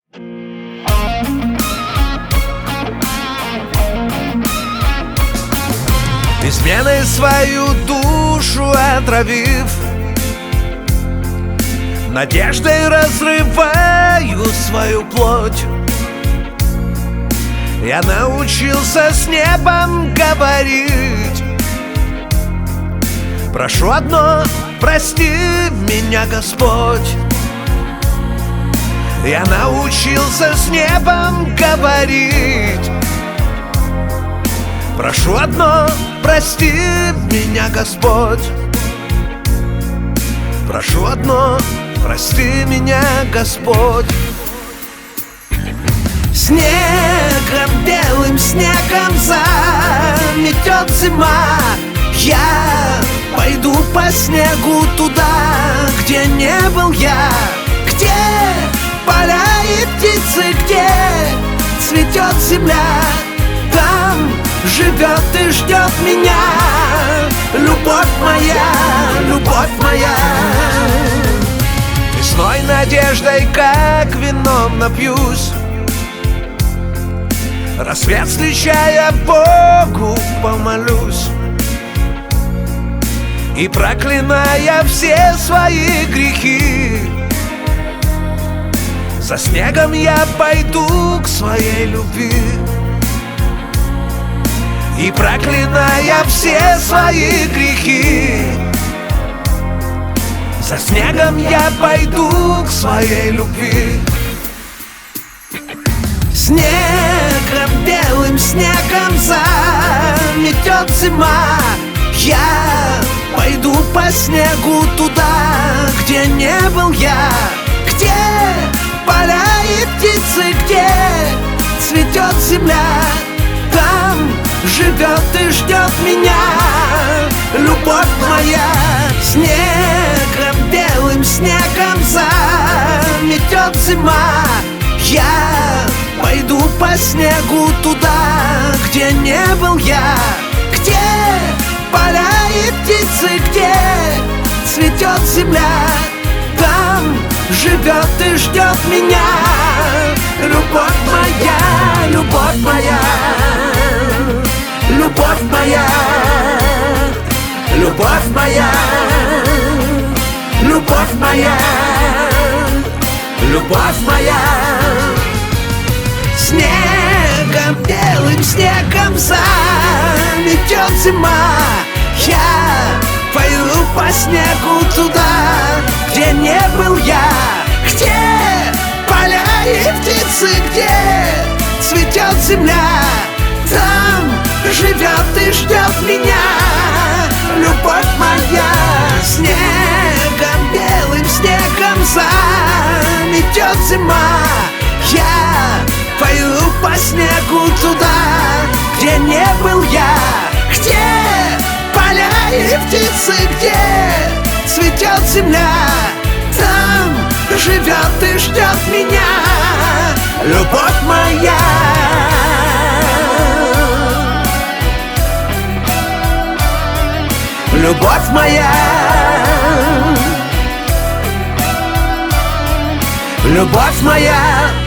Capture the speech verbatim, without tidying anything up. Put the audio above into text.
Изменой свою душу отравив, надеждой разрываю свою плоть. Я научился с небом говорить: прошу одно, прости меня, Господь. Я научился с небом говорить: прошу одно, прости меня, Господь. Прошу одно, прости меня, Господь. Снегом, белым снегом заметет зима. Я пойду по снегу туда, где не был я, где поля и птицы, где цветет земля. Там живет и ждет меня любовь моя, любовь моя. Весной надеждой, как вином напьюсь, рассвет встречая, Богу помолюсь. И проклиная все свои грехи, за снегом я пойду к своей любви. И проклиная все свои грехи, за снегом я пойду к своей любви. Снегом, белым снегом заметет зима. Я пойду по снегу туда, где не был я, где поля и птицы, где цветет земля. Там живет и ждет меня любовь моя. Снегом, белым снегом заметет зима. Я пойду по снегу туда, где не был я, где поля и птицы, где цветет земля. Там живет и ждет меня любовь моя, любовь моя, любовь моя, любовь моя, любовь моя, любовь моя. Снегом, белым снегом заметет зима. Я пойду по снегу туда, где не был я, где поля и птицы, где цветет земля. Там живет и ждет меня любовь моя. Снегом, белым снегом заметет зима. Я пойду по снегу туда, где не был я, где поля и птицы, где цветет земля. Там живет и ждет меня любовь моя. Любовь моя, любовь моя.